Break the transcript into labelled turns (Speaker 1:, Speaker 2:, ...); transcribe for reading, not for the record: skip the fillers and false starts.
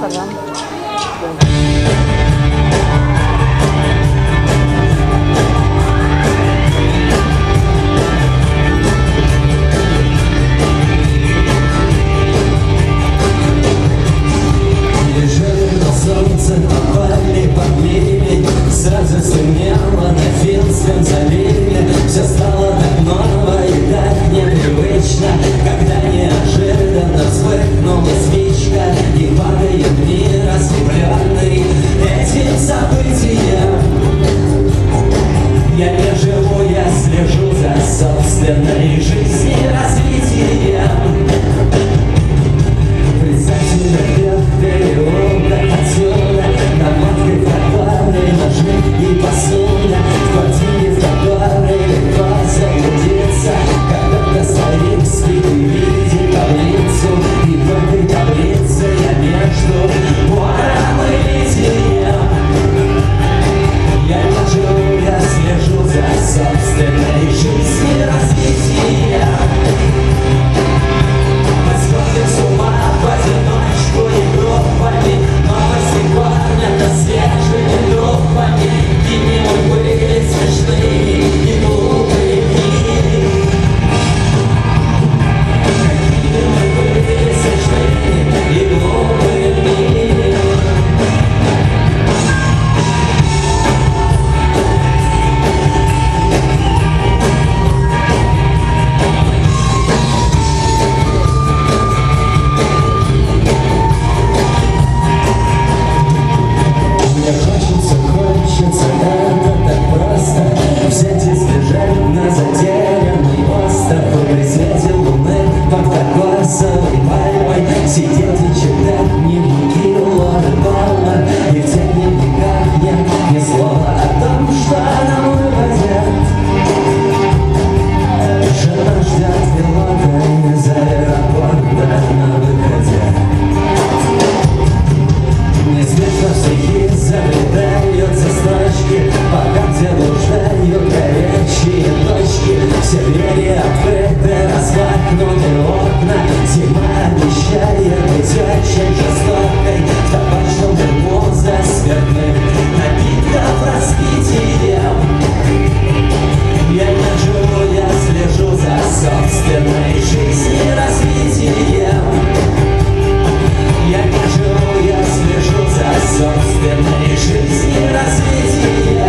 Speaker 1: Инстаграм.
Speaker 2: Солнце попали под ливень, сразу стемнело на Финском заливе. Все стало так ново и так непривычно, когда неожиданно вспыхнула спичка и падает мир, ослепленный этим событием. Я не живу, я слежу за собственной жизнью, развитием. Отсюда намоткой фотоны, ножи и посуда, в квартире, в которой легко заблудиться. Когда Достоевский видит таблицу, и в этой таблице я между вором и литием. Я не живу, я слежу за собственной жизнью, развитием. Мы сходим с ума в одиночку и группами, новости кормят свежими группами. Дни мы были смешные и глупые дни. Какие мы были смешные и глупые дни. Хочется, это так просто взять и сбежать на затерянный остров. При свете луны под кокосовой пальмой сидеть и читать дневники Лоры Балмер. И в тех дневниках нет ни слова о том, что нам выпадет. Жена ждет пилота из аэропорта на выходе. Неизбежно в стихи заплетаются строчки, пока где блуждают горячие точки. Все двери открыты, распахнуты окна. Зима обещает быть очень жестокой. В табачном дыму за спиртных напитков распитием. Я не живу, я слежу за собственной жизнью, развитием. Я не живу, я слежу за собственной жизнью, развитием.